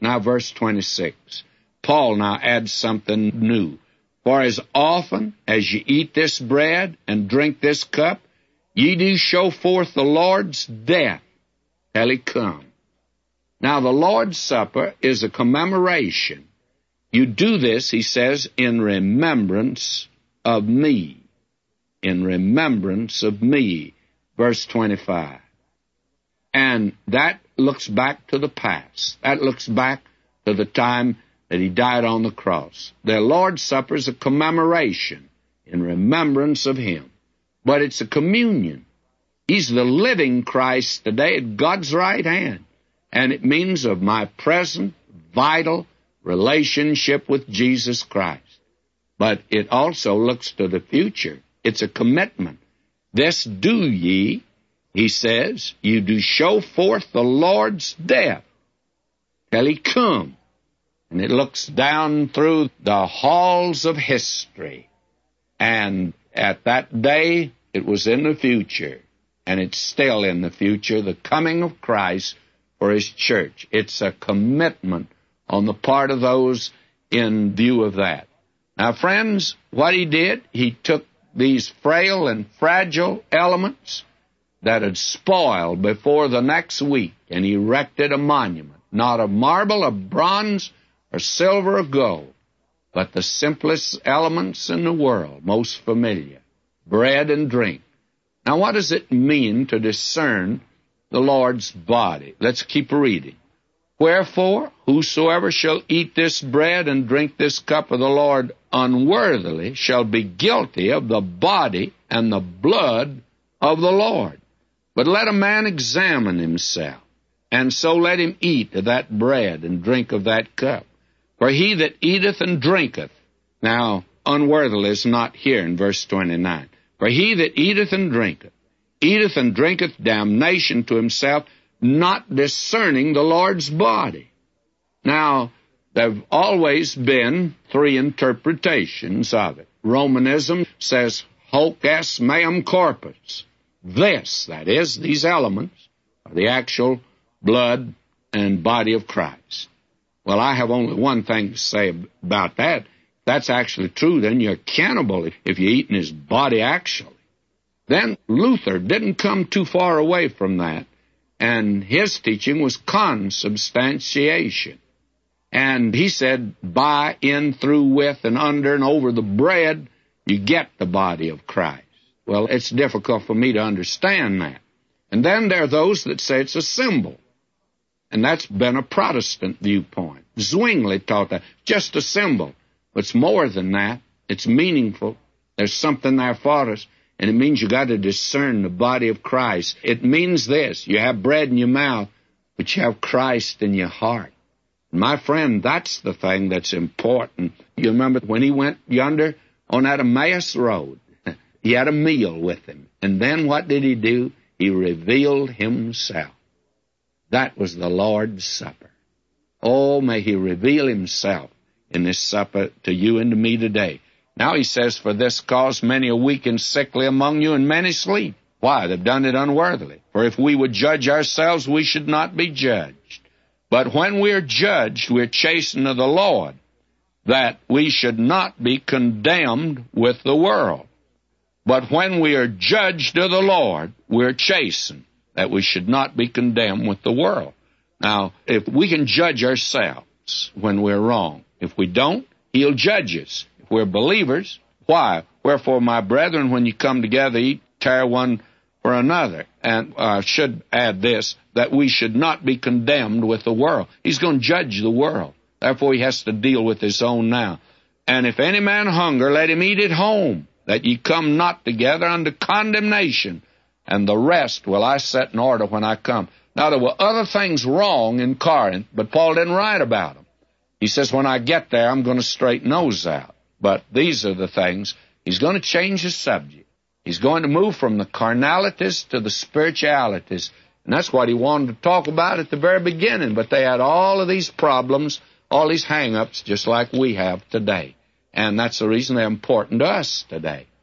Now, verse 26. Paul now adds something new. For as often as ye eat this bread and drink this cup, ye do show forth the Lord's death till he come. Now, the Lord's Supper is a commemoration. You do this, he says, in remembrance of me. In remembrance of me. Verse 25. And that looks back to the past. That looks back to the time that he died on the cross. The Lord's Supper is a commemoration in remembrance of him. But it's a communion. He's the living Christ today at God's right hand. And it means of my present, vital relationship with Jesus Christ. But it also looks to the future. It's a commitment. This do ye, he says, you do show forth the Lord's death till he come. And it looks down through the halls of history. And at that day, it was in the future. And it's still in the future, the coming of Christ for his church. It's a commitment on the part of those in view of that. Now, friends, what he did, he took these frail and fragile elements that had spoiled before the next week, and he erected a monument, not of marble, of bronze, or silver, or gold, but the simplest elements in the world, most familiar, bread and drink. Now, what does it mean to discern the Lord's body? Let's keep reading. Wherefore, whosoever shall eat this bread and drink this cup of the Lord unworthily shall be guilty of the body and the blood of the Lord. But let a man examine himself, and so let him eat of that bread and drink of that cup. For he that eateth and drinketh, now unworthily is not here in verse 29. For he that eateth and drinketh damnation to himself, not discerning the Lord's body. Now, there have always been three interpretations of it. Romanism says, hoc est meum corpus. This, that is, these elements, are the actual blood and body of Christ. Well, I have only one thing to say about that. If that's actually true, then you're cannibal if you're eating his body actually. Then Luther didn't come too far away from that, and his teaching was consubstantiation. And he said, by, in, through, with, and under, and over the bread, you get the body of Christ. Well, it's difficult for me to understand that. And then there are those that say it's a symbol. And that's been a Protestant viewpoint. Zwingli taught that. Just a symbol. But it's more than that. It's meaningful. There's something there for us. And it means you got to discern the body of Christ. It means this. You have bread in your mouth, but you have Christ in your heart. My friend, that's the thing that's important. You remember when he went yonder on that Emmaus Road? He had a meal with him. And then what did he do? He revealed himself. That was the Lord's Supper. Oh, may he reveal himself in this supper to you and to me today. Now he says, for this cause many are weak and sickly among you, and many sleep. Why? They've done it unworthily. For if we would judge ourselves, we should not be judged. But when we're judged, we're chastened of the Lord, that we should not be condemned with the world. But when we are judged of the Lord, we're chastened, that we should not be condemned with the world. Now, if we can judge ourselves when we're wrong, if we don't, he'll judge us. If we're believers, why? Wherefore, my brethren, when you come together, eat, tear one for another. And I should add this, that we should not be condemned with the world. He's going to judge the world. Therefore, he has to deal with his own now. And if any man hunger, let him eat at home, that ye come not together unto condemnation. And the rest will I set in order when I come. Now, there were other things wrong in Corinth, but Paul didn't write about them. He says, when I get there, I'm going to straighten those out. But these are the things. He's going to change the subject. He's going to move from the carnalities to the spiritualities. And that's what he wanted to talk about at the very beginning. But they had all of these problems, all these hang-ups, just like we have today. And that's the reason they're important to us today.